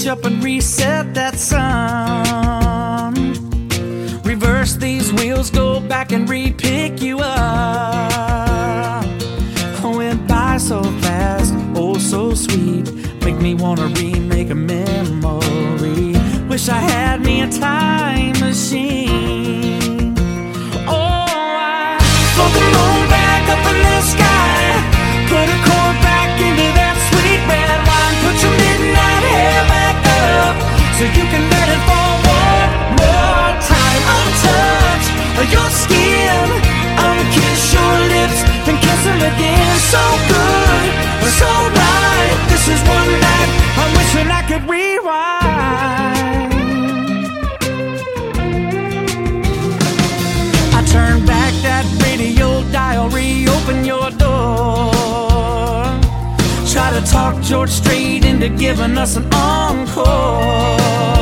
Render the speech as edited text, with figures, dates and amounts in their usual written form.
reach up and reset that sun. Reverse these wheels, go back and re-pick you up. Went by so fast, oh so sweet. Make me wanna remake a memory. Wish I had me a time machine. Oh, I float the moon back up in the sky. Put a cord back into that sweet red wine. Put your midnight hair back up so you can let it fall one more time. I'll touch your skin, I'll kiss your lips and kiss them again. So good, so right. This is one night I'm wishing I could rewind. I turn back that radio dial, reopen your door. Try to talk George Strait into giving us an encore.